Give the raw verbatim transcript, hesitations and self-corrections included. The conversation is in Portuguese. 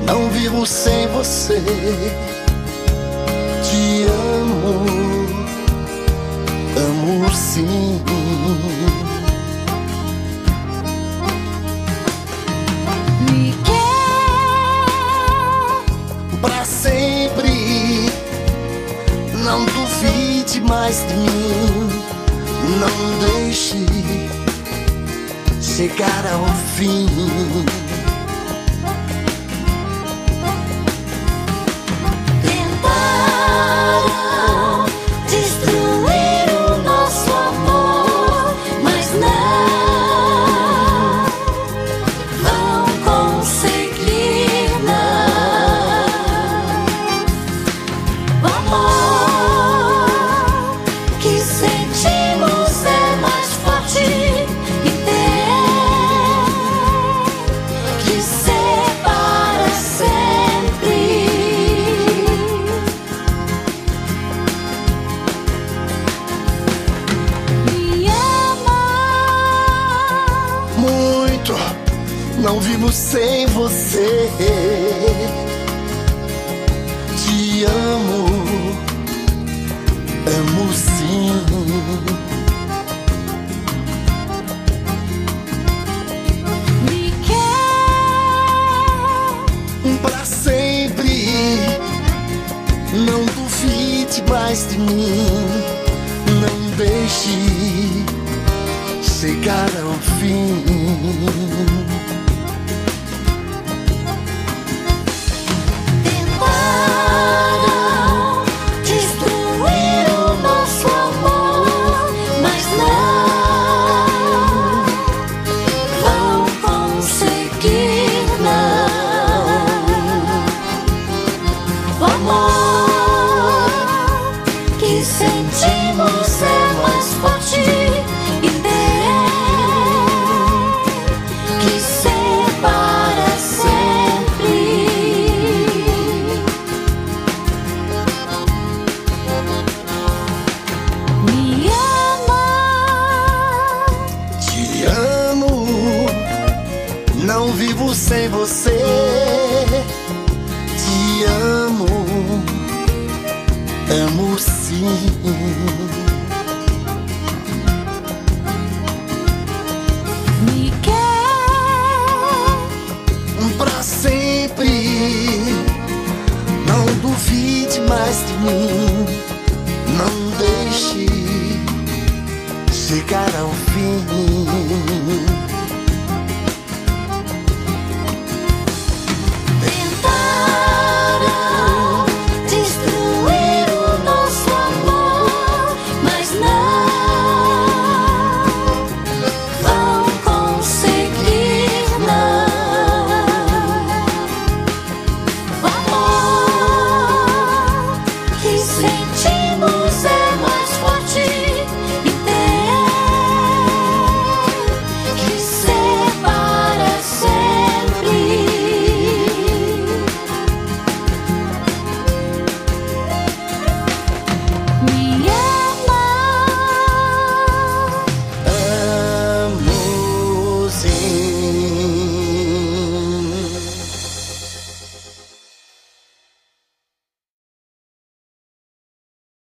Não vivo sem você. Te amo, amo sim. Me quer Pra sempre. Não duvide mais de mim. Não deixe chegar ao fim. Tentaram destruir o nosso amor, mas não vão conseguir, não. O amor que sentimos é mais forte e tem que ser para sempre. Me ama, Muito, não vivo sem você. Te amo, amo sim. me quer Pra sempre. Não duvide mais de mim. Não deixe chegar ao fim. Tentaram destruir o nosso amor, mas não vão conseguir, não. O amor que sentimos é mais forte e tem que ser para sempre. Me ama, Te amo, não vivo sem você. Te amo, amo sim. me quer Pra sempre. Não duvide mais de mim. Não deixe chegar ao fim.